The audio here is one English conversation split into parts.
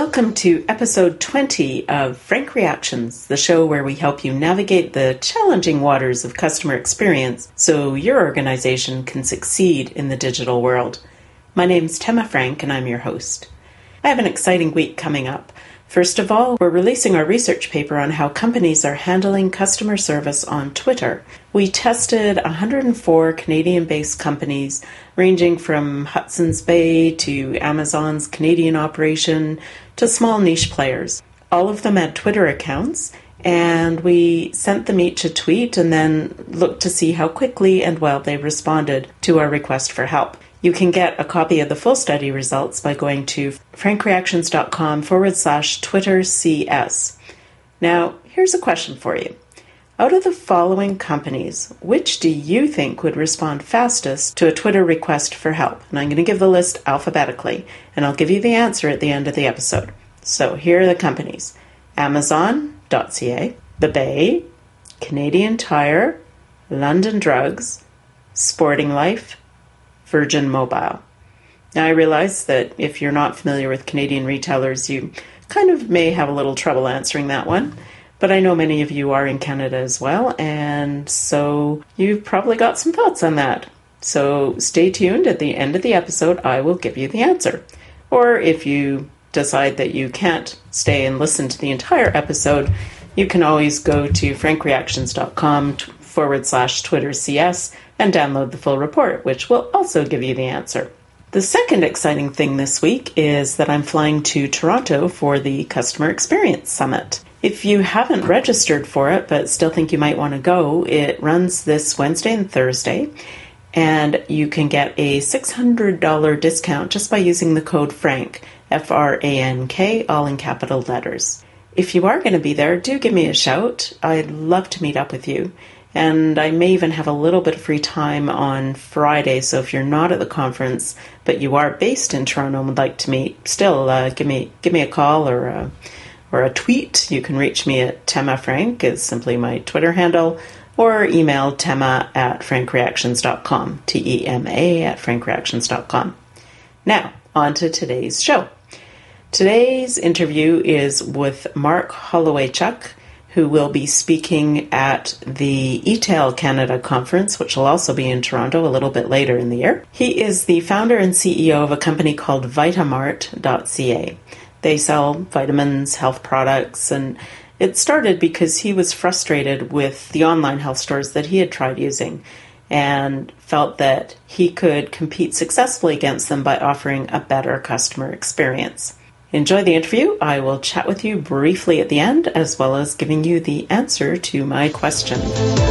Welcome to episode 20 of Frank Reactions, the show where we help you navigate the challenging waters of customer experience so your organization can succeed in the digital world. My name's Tema Frank and I'm your host. I have an exciting week coming up. First of all, we're releasing our research paper on how companies are handling customer service on Twitter. We tested 104 Canadian-based companies ranging from Hudson's Bay to Amazon's Canadian operation to small niche players. All of them had Twitter accounts, and we sent them each a tweet and then looked to see how quickly and well they responded to our request for help. You can get a copy of the full study results by going to frankreactions.com/TwitterCS. Now, here's a question for you. Out of the following companies, which do you think would respond fastest to a Twitter request for help? And I'm going to give the list alphabetically, and I'll give you the answer at the end of the episode. So here are the companies: Amazon.ca, The Bay, Canadian Tire, London Drugs, Sporting Life, Virgin Mobile. Now, I realize that if you're not familiar with Canadian retailers, you kind of may have a little trouble answering that one, but I know many of you are in Canada as well, and so you've probably got some thoughts on that. So stay tuned. At the end of the episode, I will give you the answer. Or if you decide that you can't stay and listen to the entire episode, you can always go to frankreactions.com/TwitterCS and download the full report, which will also give you the answer. The second exciting thing this week is that I'm flying to Toronto for the Customer Experience Summit. If you haven't registered for it but still think you might want to go, it runs this Wednesday and Thursday, and you can get a $600 discount just by using the code FRANK, F-R-A-N-K, all in capital letters. If you are going to be there, do give me a shout. I'd love to meet up with you. And I may even have a little bit of free time on Friday, so if you're not at the conference, but you are based in Toronto and would like to meet, still give me a call or a tweet. You can reach me at Tema Frank, is simply my Twitter handle, or email tema@frankreactions.com, TEMA@frankreactions.com. Now, on to today's show. Today's interview is with Mark Holowaychuk, who will be speaking at the eTail Canada conference, which will also be in Toronto a little bit later in the year. He is the founder and CEO of a company called Vitamart.ca. They sell vitamins, health products, and it started because he was frustrated with the online health stores that he had tried using and felt that he could compete successfully against them by offering a better customer experience. Enjoy the interview. I will chat with you briefly at the end, as well as giving you the answer to my question.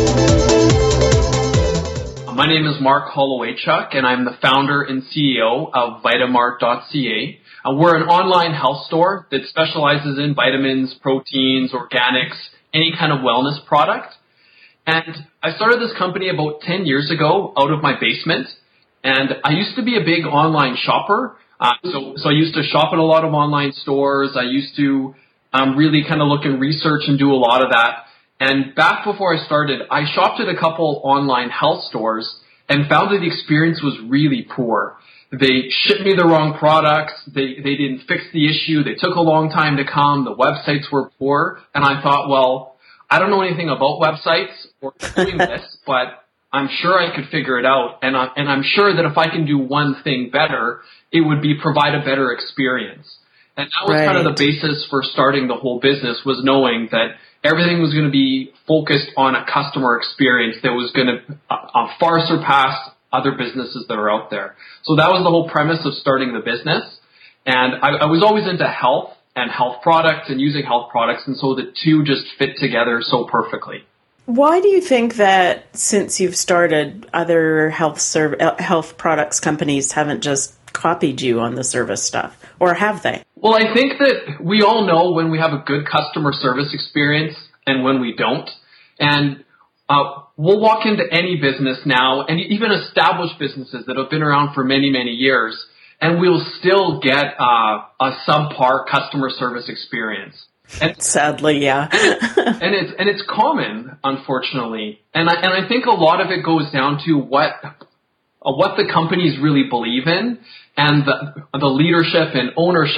My name is Mark Holowaychuk, and I'm the founder and CEO of Vitamart.ca. We're an online health store that specializes in vitamins, proteins, organics, any kind of wellness product. And I started this company about 10 years ago out of my basement, and I used to be a big online shopper. So I used to shop at a lot of online stores. I used to really kind of look and research and do a lot of that. And back before I started, I shopped at a couple online health stores and found that the experience was really poor. They shipped me the wrong products. They didn't fix the issue. They took a long time to come. The websites were poor. And I thought, well, I don't know anything about websites or doing this, but I'm sure I could figure it out. And I'm sure that if I can do one thing better, it would be provide a better experience. And that was kind of the basis for starting the whole business, was knowing that everything was going to be focused on a customer experience that was going to far surpass other businesses that are out there. So that was the whole premise of starting the business. And I was always into health and health products and using health products, and so the two just fit together so perfectly. Why do you think that since you've started, other health products companies haven't just copied you on the service stuff, or have they? Well, I think that we all know when we have a good customer service experience and when we don't. And we'll walk into any business now, and even established businesses that have been around for many, many years, and we'll still get a subpar customer service experience. And sadly, yeah. and it's common, unfortunately. And I think a lot of it goes down to what the companies really believe in, and the leadership and ownership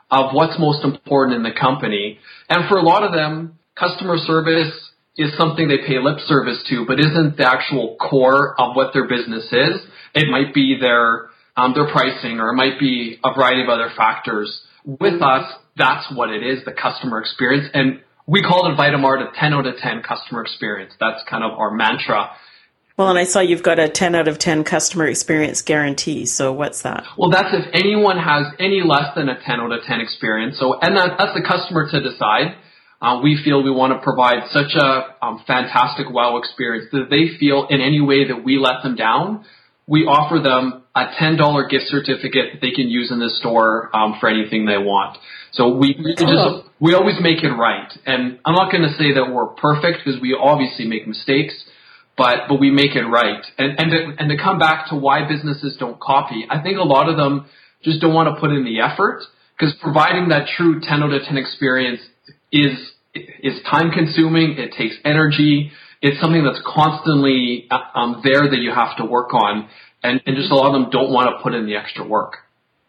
of what's most important in the company. And for a lot of them, customer service is something they pay lip service to, but isn't the actual core of what their business is. It might be their pricing, or it might be a variety of other factors. With us, that's what it is, the customer experience. And we call it Vitamart a 10 out of 10 customer experience. That's kind of our mantra. Well, and I saw you've got a 10 out of 10 customer experience guarantee. So what's that? Well, that's if anyone has any less than a 10 out of 10 experience. So, and that's the customer to decide. We feel we want to provide such a fantastic wow experience that they feel in any way that we let them down, we offer them a $10 gift certificate that they can use in the store for anything they want. So we always make it right. And I'm not going to say that we're perfect, because we obviously make mistakes, but we make it right. And to come back to why businesses don't copy, I think a lot of them just don't want to put in the effort, because providing that true 10 out of 10 experience is time consuming. It takes energy. It's something that's constantly there that you have to work on, and just a lot of them don't want to put in the extra work.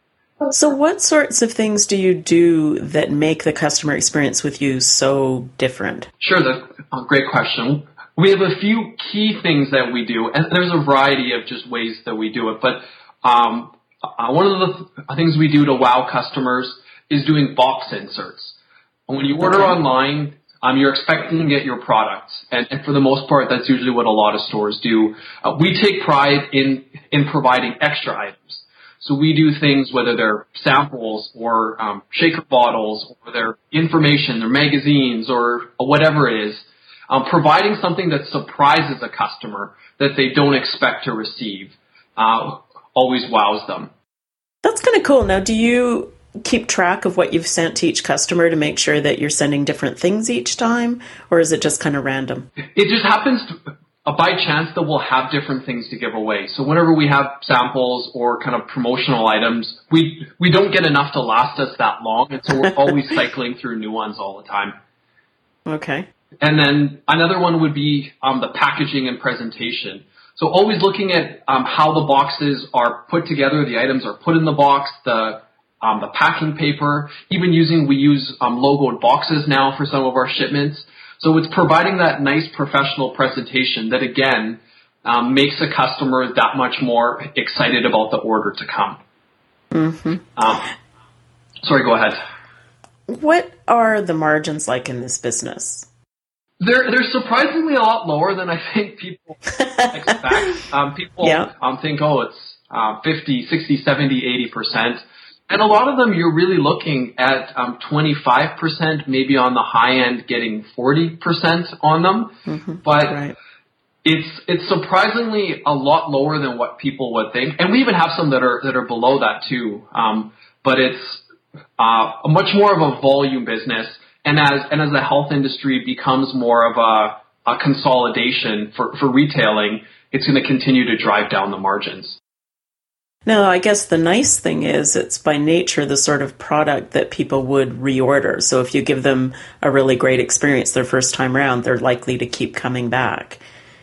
So what sorts of things do you do that make the customer experience with you so different? Sure, that's a great question. We have a few key things that we do, and there's a variety of just ways that we do it, but one of the things we do to wow customers is doing box inserts. When you order online, you're expecting to get your products, and for the most part, that's usually what a lot of stores do. We take pride in providing extra items. So we do things, whether they're samples or shaker bottles, or their information, their magazines, or whatever it is, providing something that surprises a customer that they don't expect to receive always wows them. That's kind of cool. Now, do you keep track of what you've sent to each customer to make sure that you're sending different things each time, or is it just kind of random? It just happens by chance that we'll have different things to give away. So whenever we have samples or kind of promotional items, we don't get enough to last us that long, and so we're always cycling through new ones all the time. Okay. And then another one would be the packaging and presentation. So always looking at how the boxes are put together, the items are put in the box, the packing paper, we use logoed boxes now for some of our shipments. So it's providing that nice professional presentation that, again, makes a customer that much more excited about the order to come. Mm-hmm. Sorry, go ahead. What are the margins like in this business? They're surprisingly a lot lower than I think people expect. People think, it's 50, 60, 70, 80%. And a lot of them, you're really looking at 25%, maybe on the high end, getting 40% on them. Mm-hmm. But it's surprisingly a lot lower than what people would think. And we even have some that are below that too. But it's a much more of a volume business. And as the health industry becomes more of a consolidation for retailing, it's going to continue to drive down the margins. Now, I guess the nice thing is it's by nature the sort of product that people would reorder. So if you give them a really great experience their first time around, they're likely to keep coming back.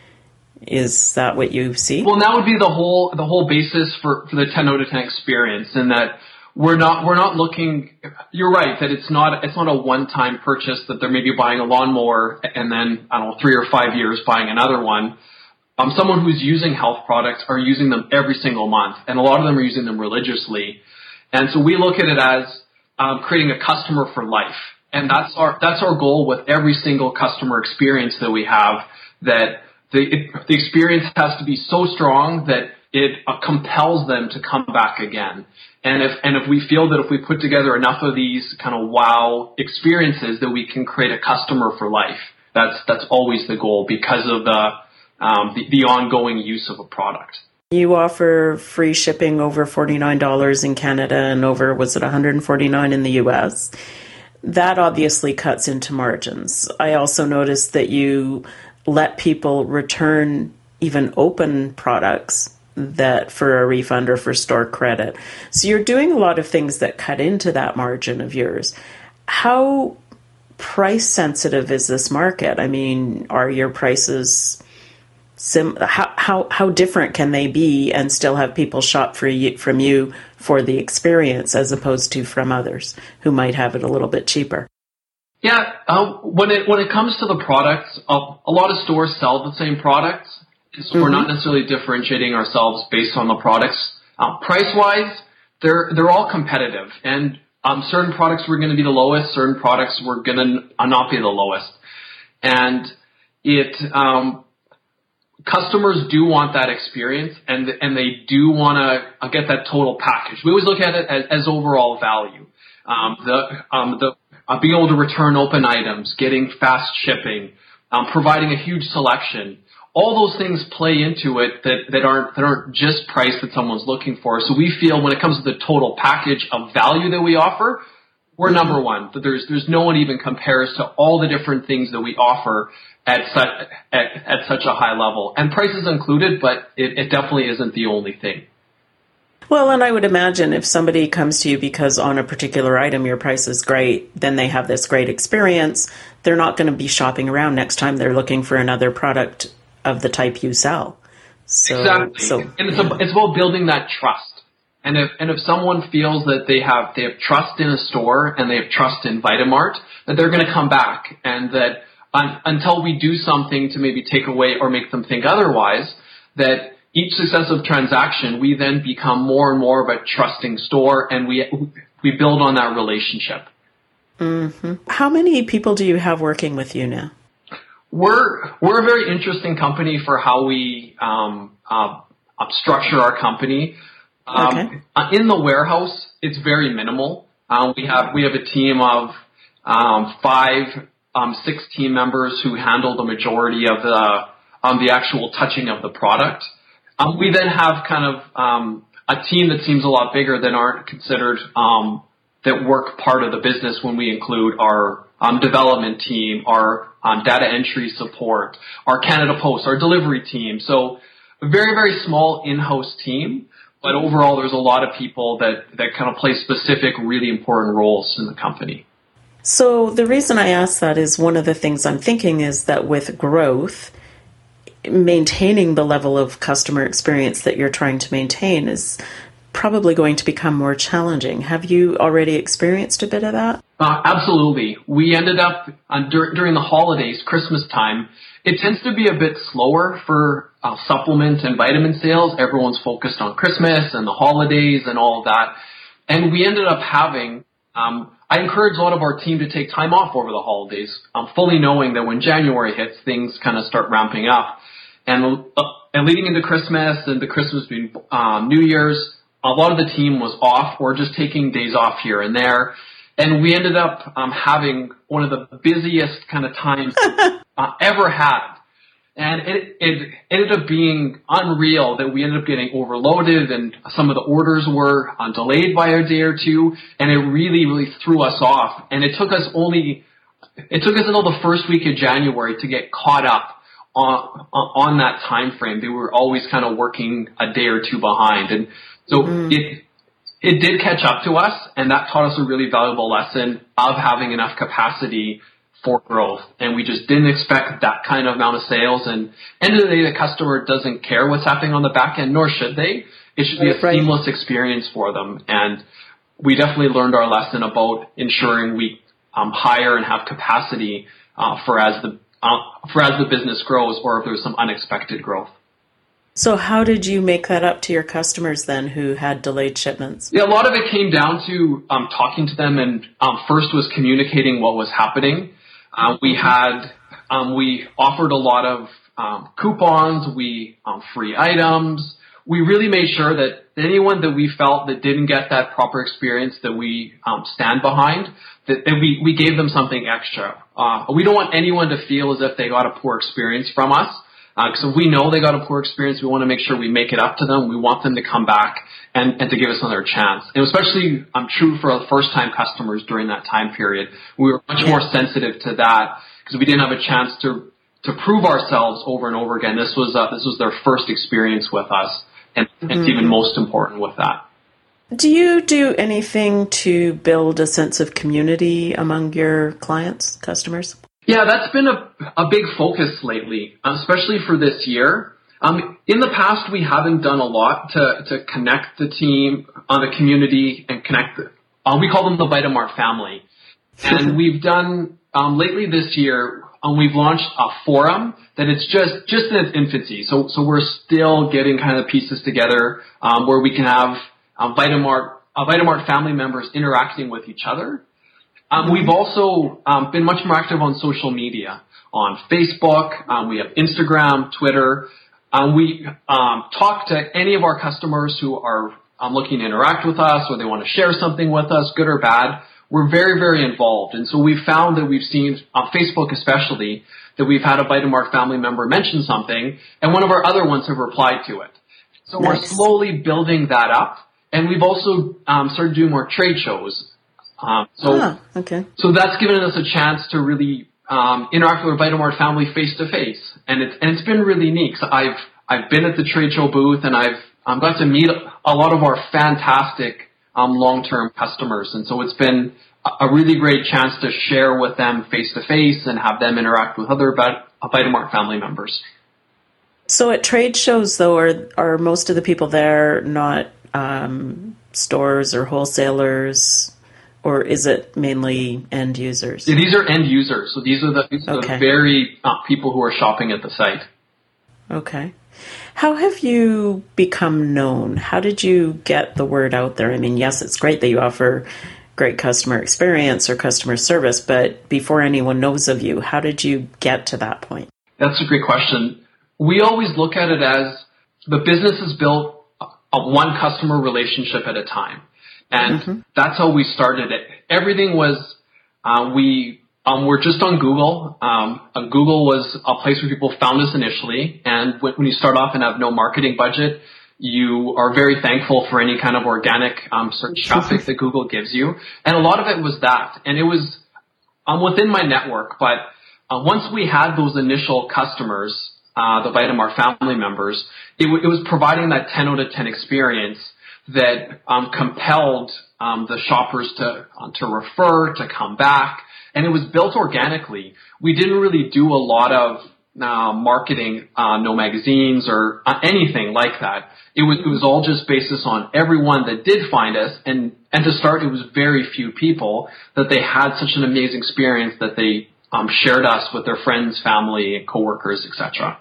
Is that what you see? Well, that would be the whole basis for the 10 out of 10 experience, in that we're not looking. You're right that it's not a one-time purchase, that they're maybe buying a lawnmower and then 3 or 5 years buying another one. Someone who's using health products are using them every single month, and a lot of them are using them religiously. And so we look at it as creating a customer for life, and that's our goal with every single customer experience that we have. That the experience has to be so strong that it compels them to come back again. And if we feel that if we put together enough of these kind of wow experiences, that we can create a customer for life. That's always the goal, because of the ongoing use of a product. You offer free shipping over $49 in Canada and over, was it $149 in the US? That obviously cuts into margins. I also noticed that you let people return even open products that for a refund or for store credit. So you're doing a lot of things that cut into that margin of yours. How price sensitive is this market? I mean, are your prices how how different can they be and still have people shop from you for the experience as opposed to from others who might have it a little bit cheaper? Yeah, when it comes to the products, a lot of stores sell the same products, so we're not necessarily differentiating ourselves based on the products. Price-wise, they're all competitive, and certain products were going to be the lowest, certain products were going to not be the lowest, and customers do want that experience, and they do want to get that total package. We always look at it as overall value. Being able to return open items, getting fast shipping, providing a huge selection. All those things play into it that aren't just price that someone's looking for. So we feel when it comes to the total package of value that we offer, we're number one. There's no one even compares to all the different things that we offer at such a high level. And price is included, but it definitely isn't the only thing. Well, and I would imagine if somebody comes to you because on a particular item your price is great, then they have this great experience, they're not going to be shopping around next time they're looking for another product of the type you sell. Exactly. And it's about building that trust. And if someone feels that they have trust in a store and they have trust in Vitamart, that they're going to come back, and that until we do something to maybe take away or make them think otherwise, that each successive transaction, we then become more and more of a trusting store, and we build on that relationship. Mm-hmm. How many people do you have working with you now? We're a very interesting company for how we structure our company. Okay. In the warehouse, it's very minimal. We have a team of 6 team members who handle the majority of the actual touching of the product. We then have kind of a team that seems a lot bigger than aren't considered that work part of the business when we include our development team, our data entry support, our Canada Post, our delivery team. So a very, very small in-house team, but overall there's a lot of people that kind of play specific, really important roles in the company. So the reason I ask that is one of the things I'm thinking is that with growth, maintaining the level of customer experience that you're trying to maintain is probably going to become more challenging. Have you already experienced a bit of that? Absolutely. We ended up during the holidays, Christmas time. It tends to be a bit slower for supplement and vitamin sales. Everyone's focused on Christmas and the holidays and all of that. And we ended up having, I encourage a lot of our team to take time off over the holidays, fully knowing that when January hits, things kind of start ramping up. And leading into Christmas and the Christmas being New Year's, a lot of the team was off or just taking days off here and there. And we ended up having one of the busiest kind of times ever had. And it ended up being unreal that we ended up getting overloaded, and some of the orders were delayed by a day or two, and it really, really threw us off. And it took us until the first week of January to get caught up on that time frame. They were always kind of working a day or two behind. And so it did catch up to us, and that taught us a really valuable lesson of having enough capacity for growth. And we just didn't expect that kind of amount of sales. And end of the day, the customer doesn't care what's happening on the back end, nor should they. It should be a seamless experience for them. And we definitely learned our lesson about ensuring we hire and have capacity for as the business grows, or if there's some unexpected growth. So how did you make that up to your customers then who had delayed shipments? Yeah, a lot of it came down to talking to them, and first was communicating what was happening. We offered a lot of coupons, free items. We really made sure that anyone that we felt that didn't get that proper experience that we stand behind, that we gave them something extra. We don't want anyone to feel as if they got a poor experience from us. So if we know they got a poor experience, we want to make sure we make it up to them. We want them to come back and to give us another chance. And especially true for our first-time customers during that time period. We were much more sensitive to that because we didn't have a chance to prove ourselves over and over again. This was their first experience with us, and it's even most important with that. Do you do anything to build a sense of community among your clients, customers? Yeah, that's been a big focus lately, especially for this year. In the past, we haven't done a lot to connect the team, the community, and connect. We call them the Vitamart family, and we've done lately this year. We've launched a forum that it's just in its infancy. So we're still getting kind of pieces together where we can have Vitamart family members interacting with each other. We've also been much more active on social media, on Facebook. We have Instagram, Twitter. We talk to any of our customers who are looking to interact with us or they want to share something with us, good or bad. We're very, very involved. And so we've found that we've seen, on Facebook especially, that we've had a Vitamart family member mention something, and one of our other ones have replied to it. So We're slowly building that up. And we've also started doing more trade shows. So that's given us a chance to really interact with our Vitamart family face to face, and it's been really neat. So I've been at the trade show booth, and I've got to meet a lot of our fantastic long-term customers, and so it's been a really great chance to share with them face to face and have them interact with other Vitamart family members. So at trade shows, though, are most of the people there not stores or wholesalers? Or is it mainly end users? Yeah, these are end users. So these are the very people who are shopping at the site. Okay. How have you become known? How did you get the word out there? I mean, yes, it's great that you offer great customer experience or customer service, but before anyone knows of you, how did you get to that point? That's a great question. We always look at it as the business is built one customer relationship at a time. And that's how we started it. Everything was, we're just on Google. Google was a place where people found us initially. And when you start off and have no marketing budget, you are very thankful for any kind of organic search traffic that Google gives you. And a lot of it was that. And it was within my network. But once we had those initial customers, the Vitamart family members, it was providing that 10 out of 10 experience that compelled the shoppers to refer, to come back, and it was built organically. We didn't really do a lot of marketing, no magazines or anything like that. It was all just basis on everyone that did find us, and to start, it was very few people that they had such an amazing experience that they shared us with their friends, family, coworkers, etc.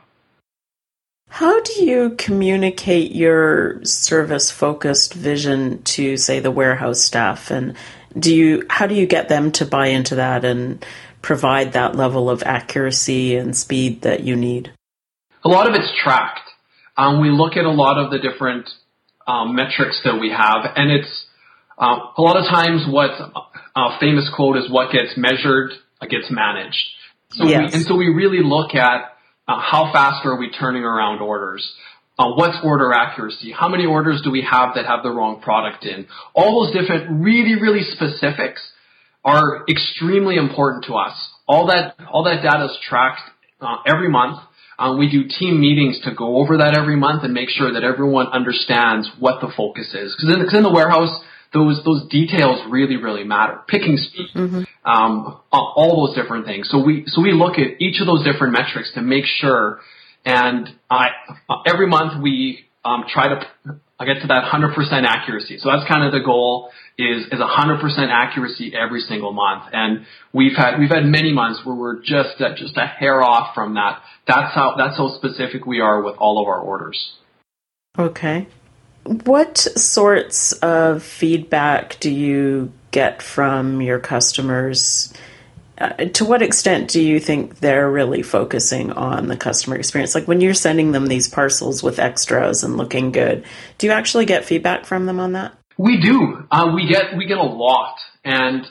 How do you communicate your service-focused vision to, say, the warehouse staff? And how do you get them to buy into that and provide that level of accuracy and speed that you need? A lot of it's tracked. We look at a lot of the different metrics that we have, and it's a lot of times what a famous quote is, what gets measured gets managed. So we really look at how fast are we turning around orders? What's order accuracy? How many orders do we have that have the wrong product in? All those different really, really specifics are extremely important to us. All that data is tracked every month. We do team meetings to go over that every month and make sure that everyone understands what the focus is. Because in the warehouse, those details really, really matter. Picking speed, all those different things. So we look at each of those different metrics to make sure. And every month we try to get to that 100% accuracy. So that's kind of the goal is 100% accuracy every single month. And we've had many months where we're just a hair off from that. That's how specific we are with all of our orders. Okay. What sorts of feedback do you get from your customers? To what extent do you think they're really focusing on the customer experience? Like when you're sending them these parcels with extras and looking good, do you actually get feedback from them on that? We do. We get a lot. And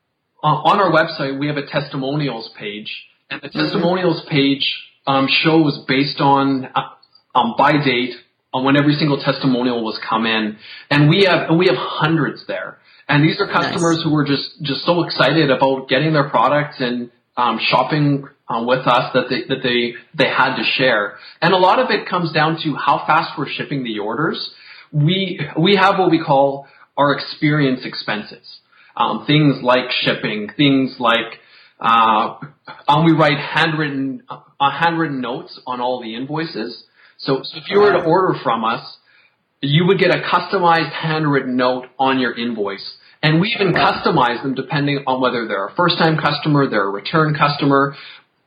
on our website, we have a testimonials page. And the testimonials page shows based on by date on when every single testimonial was come in. And we have hundreds there. And these are customers who were just so excited about getting their products and shopping with us that they had to share. And a lot of it comes down to how fast we're shipping the orders. We have what we call our experience expenses. Things like shipping, things like we write handwritten notes on all the invoices. So if you were to order from us, you would get a customized handwritten note on your invoice. And we even customize them depending on whether they're a first-time customer, they're a return customer.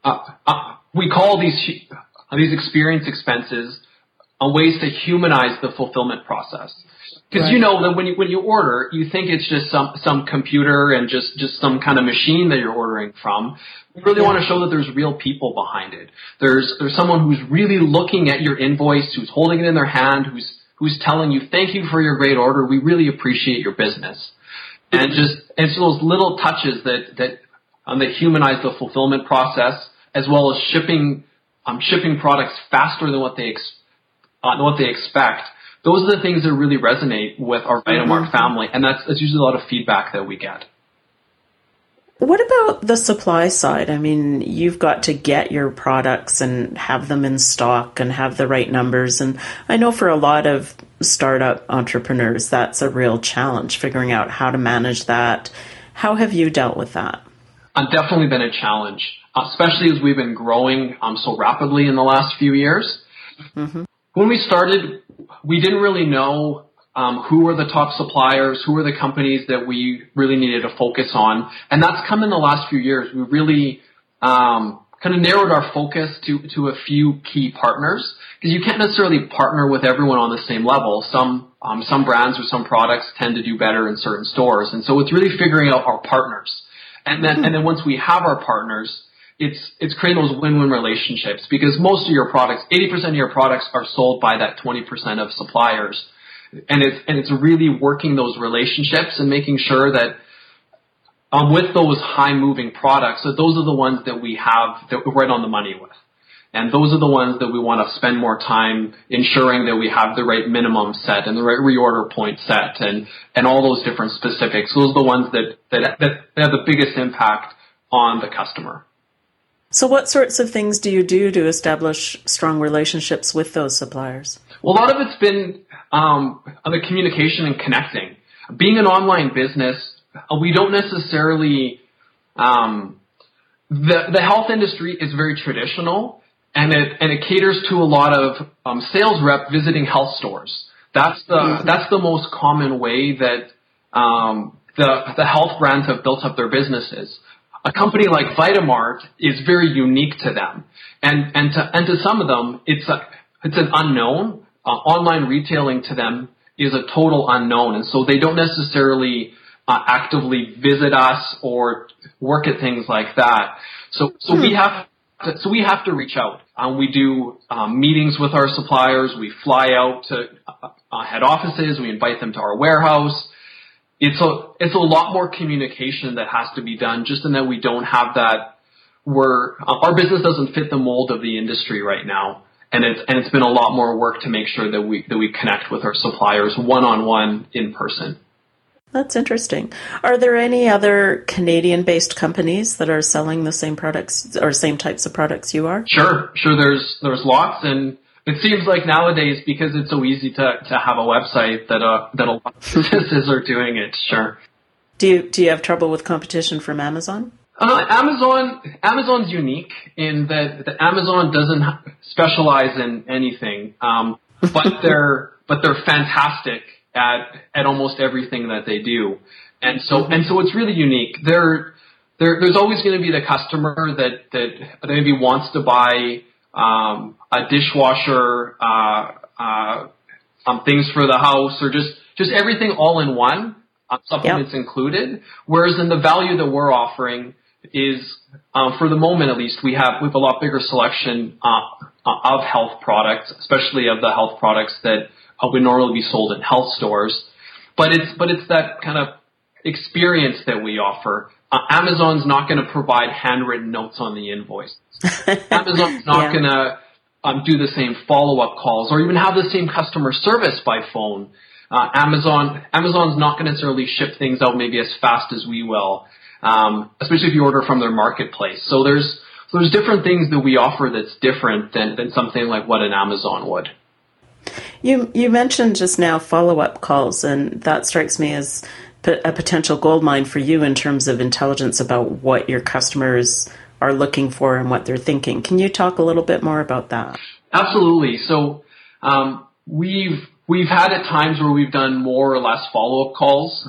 We call these experience expenses ways to humanize the fulfillment process. Because you know that when you order, you think it's just some computer and just some kind of machine that you're ordering from. We really want to show that there's real people behind it. There's someone who's really looking at your invoice, who's holding it in their hand, who's telling you, thank you for your great order. We really appreciate your business. And so those little touches that humanize the fulfillment process, as well as shipping products faster than what they expect. Those are the things that really resonate with our Vitamart family, and that's usually a lot of feedback that we get. What about the supply side? I mean, you've got to get your products and have them in stock and have the right numbers. And I know for a lot of startup entrepreneurs, that's a real challenge, figuring out how to manage that. How have you dealt with that? Definitely been a challenge, especially as we've been growing so rapidly in the last few years. Mm-hmm. When we started, we didn't really know who were the top suppliers, who were the companies that we really needed to focus on. And that's come in the last few years. We really kind of narrowed our focus to a few key partners, because you can't necessarily partner with everyone on the same level. Some brands or some products tend to do better in certain stores. And so it's really figuring out our partners. And then once we have our partners, it's creating those win-win relationships, because most of your products, 80% of your products are sold by that 20% of suppliers. And it's really working those relationships and making sure that with those high-moving products, that those are the ones that we have that we're right on the money with. And those are the ones that we want to spend more time ensuring that we have the right minimum set and the right reorder point set and all those different specifics. Those are the ones that have the biggest impact on the customer. So what sorts of things do you do to establish strong relationships with those suppliers? Well, a lot of it's been on the communication and connecting. Being an online business, we don't necessarily the health industry is very traditional, and it caters to a lot of sales rep visiting health stores. That's the most common way that the health brands have built up their businesses. A company like Vitamart is very unique to them, and to some of them, it's an unknown. Online retailing to them is a total unknown, and so they don't necessarily actively visit us or work at things like that. So we have to reach out. We do meetings with our suppliers. We fly out to head offices. We invite them to our warehouse. It's a lot more communication that has to be done, just in that we don't have that. Our business doesn't fit the mold of the industry right now. And it's been a lot more work to make sure that we connect with our suppliers one-on-one in person. That's interesting. Are there any other Canadian-based companies that are selling the same products or same types of products you are? Sure. There's lots, and it seems like nowadays, because it's so easy to have a website, that a lot of businesses are doing it. Sure. Do you have trouble with competition from Amazon? Amazon's unique in that Amazon doesn't specialize in anything, but they're fantastic at almost everything that they do, and so it's really unique. There's always going to be the customer that maybe wants to buy a dishwasher, things for the house, or just everything all in one, supplements included. Whereas in the value that we're offering is, for the moment at least, we have a lot bigger selection of health products, especially of the health products that would normally be sold in health stores. But it's that kind of experience that we offer. Amazon's not going to provide handwritten notes on the invoice. Amazon's not going to do the same follow-up calls or even have the same customer service by phone. Amazon's not going to necessarily ship things out maybe as fast as we will, especially if you order from their marketplace. So there's different things that we offer that's different than something like what an Amazon would. You mentioned just now follow-up calls, and that strikes me as a potential goldmine for you in terms of intelligence about what your customers are looking for and what they're thinking. Can you talk a little bit more about that? Absolutely. So we've had at times where we've done more or less follow-up calls.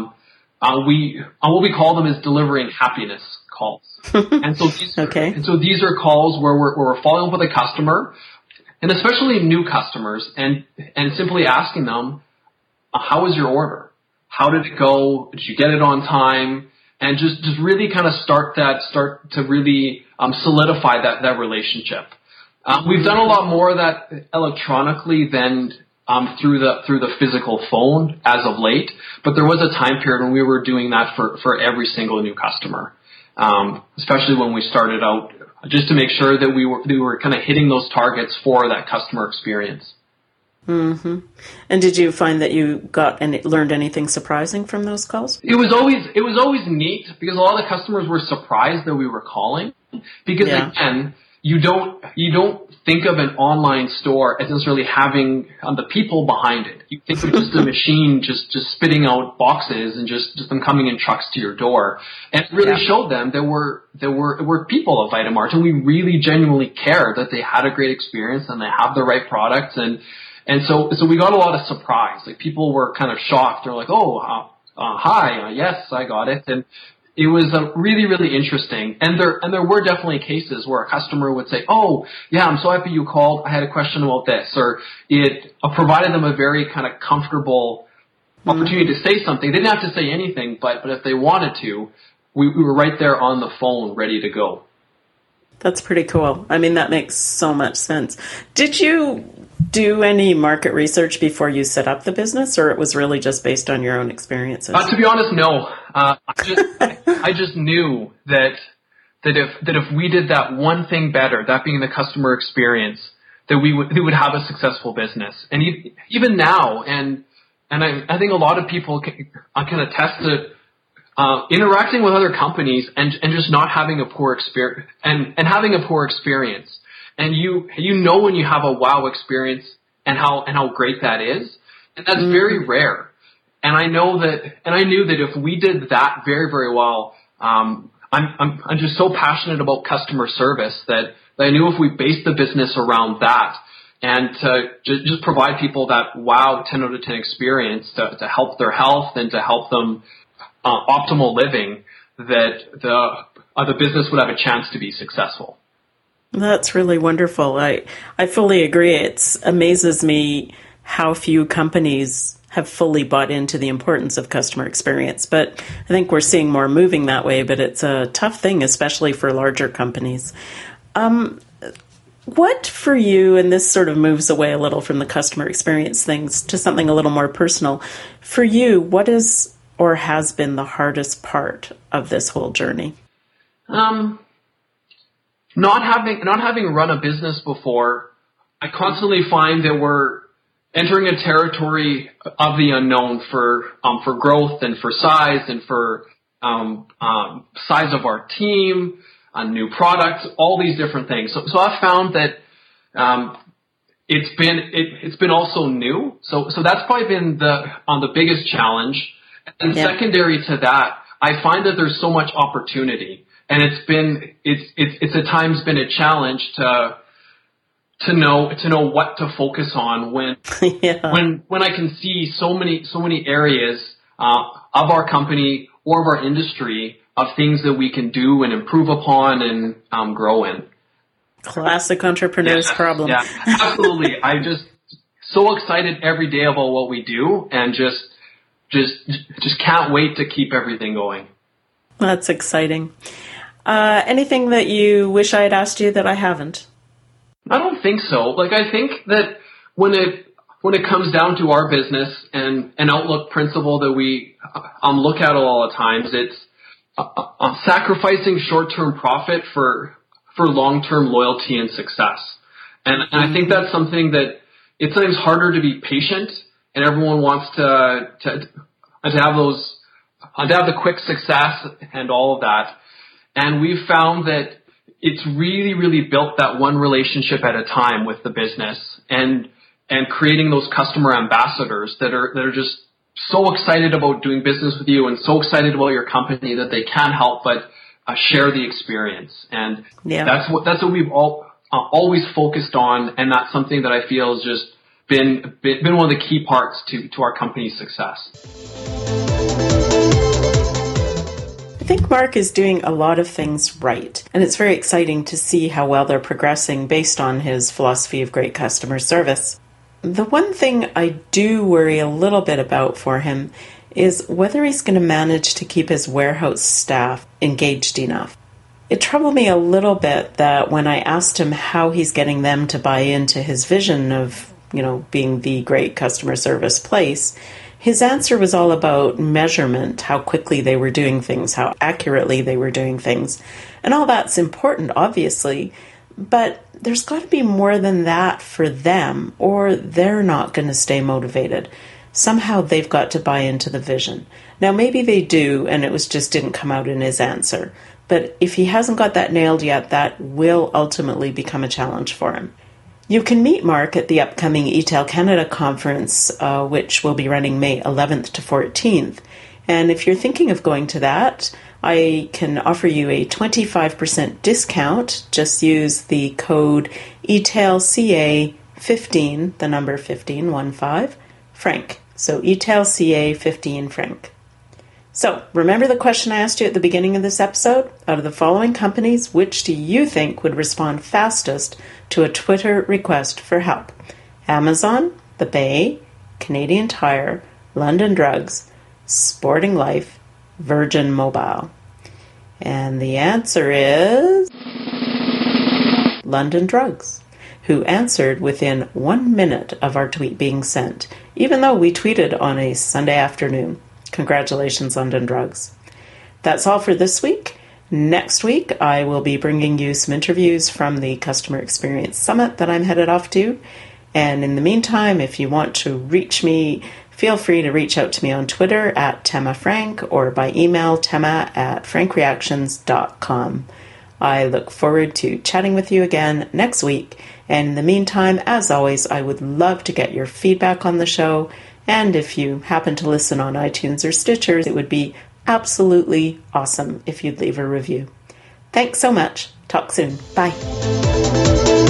What we call them is delivering happiness calls. And so these are calls where we're following up with a customer, and especially new customers, and simply asking them, how was your order? How did it go? Did you get it on time? And just really kind of start to really solidify that relationship. We've done a lot more of that electronically than through the physical phone as of late, but there was a time period when we were doing that for every single new customer, especially when we started out, just to make sure that we were kind of hitting those targets for that customer experience. Mm-hmm. And did you find that you got and learned anything surprising from those calls? It was always neat because a lot of the customers were surprised that we were calling, because again, you don't think of an online store as necessarily having the people behind it. You think of just a machine just spitting out boxes and just them coming in trucks to your door. And it really showed them there were people at Vitamart, and we really genuinely care that they had a great experience and they have the right products. And so we got a lot of surprise. Like, people were kind of shocked. They're like, "Oh, hi, yes, I got it." And it was really, really interesting. And there were definitely cases where a customer would say, "Oh, yeah, I'm so happy you called. I had a question about this," or it provided them a very kind of comfortable opportunity to say something. They didn't have to say anything, but if they wanted to, we were right there on the phone, ready to go. That's pretty cool. I mean, that makes so much sense. Did you do any market research before you set up the business, or it was really just based on your own experiences? To be honest, no. I just knew that if we did that one thing better, that being the customer experience, that we would have a successful business. And even now, and I think a lot of people can attest to interacting with other companies and just not having a poor experience and having a poor experience. And you know when you have a wow experience and how great that is, and that's very rare. And I knew that if we did that very, very well, I'm just so passionate about customer service that I knew if we based the business around that and to just provide people that wow 10 out of 10 experience to help their health and to help them optimal living, that the business would have a chance to be successful. That's really wonderful. I fully agree. It amazes me how few companies have fully bought into the importance of customer experience. But I think we're seeing more moving that way, but it's a tough thing, especially for larger companies. What for you, and this sort of moves away a little from the customer experience things to something a little more personal, for you, what is or has been the hardest part of this whole journey? Not having run a business before, I constantly find that we're entering a territory of the unknown for growth and for size and for size of our team, new products, all these different things. So I've found that it's been also new. So that's probably been the biggest challenge. And secondary to that, I find that there's so much opportunity. And it's at times been a challenge to know what to focus on when I can see so many areas of our company or of our industry of things that we can do and improve upon and grow in. Classic entrepreneur's problem. Yeah, absolutely. I'm just so excited every day about what we do, and just can't wait to keep everything going. That's exciting. Anything that you wish I had asked you that I haven't? I don't think so. Like, I think that when it comes down to our business and an outlook principle that we look at all the times, it's sacrificing short-term profit for long-term loyalty and success. And I think that's something that it's sometimes harder to be patient, and everyone wants to have the quick success and all of that. And we've found that it's really, really built that one relationship at a time with the business, and creating those customer ambassadors that are just so excited about doing business with you and so excited about your company that they can't help but share the experience. And that's what we've always focused on, and that's something that I feel has just been one of the key parts to our company's success. I think Mark is doing a lot of things right, and it's very exciting to see how well they're progressing based on his philosophy of great customer service. The one thing I do worry a little bit about for him is whether he's going to manage to keep his warehouse staff engaged enough. It troubled me a little bit that when I asked him how he's getting them to buy into his vision of, being the great customer service place, his answer was all about measurement, how quickly they were doing things, how accurately they were doing things. And all that's important, obviously, but there's got to be more than that for them, or they're not going to stay motivated. Somehow they've got to buy into the vision. Now, maybe they do, and it just didn't come out in his answer. But if he hasn't got that nailed yet, that will ultimately become a challenge for him. You can meet Mark at the upcoming eTail Canada conference, which will be running May 11th to 14th. And if you're thinking of going to that, I can offer you a 25% discount. Just use the code eTailCA15, the number 15, Frank. So eTailCA15 Frank. So, remember the question I asked you at the beginning of this episode? Out of the following companies, which do you think would respond fastest to a Twitter request for help? Amazon, The Bay, Canadian Tire, London Drugs, Sporting Life, Virgin Mobile. And the answer is London Drugs, who answered within 1 minute of our tweet being sent, even though we tweeted on a Sunday afternoon. Congratulations, London Drugs. That's all for this week. Next week, I will be bringing you some interviews from the Customer Experience Summit that I'm headed off to. And in the meantime, if you want to reach me, feel free to reach out to me on Twitter at TemmaFrank or by email temma@frankreactions.com. I look forward to chatting with you again next week. And in the meantime, as always, I would love to get your feedback on the show. And if you happen to listen on iTunes or Stitcher, it would be absolutely awesome if you'd leave a review. Thanks so much. Talk soon. Bye.